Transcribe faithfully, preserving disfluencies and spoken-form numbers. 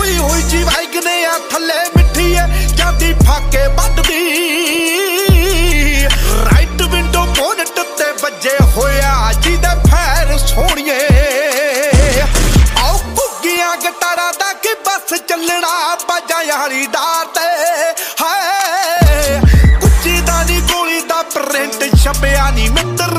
ਹੋਈ ਹੋਈ ਜੀ ਵੈਗਨੇ ਆ ਥੱਲੇ ਮਿੱਠੀ ਐ ਜਾਂਦੀ ਫਾਕੇ ਵੱਢਦੀ ਰਾਈਟ ਵਿੰਡੋ ਬੋਨਟ ਤੇ ਵੱਜੇ ਹੋਇਆ ਜਿਹਦੇ ਫੈਰ ਸੋਹਣੀਏ ਆਓ ਭੁੱਗੀਆਂ ਗਟਾਰਾਂ ਦਾ ਕਿ ਬਸ ਚੱਲਣਾ ਬਾਜਾਂ ਯਾਰੀ ਡਾਰ ਤੇ ਹਾਏ ਕੁੱਚੀ ਦਾ ਨੀ ਗੋਲੀ ਦਾ ਪ੍ਰਿੰਟ ਛਪਿਆ ਨੀ ਮਿੱਤਰ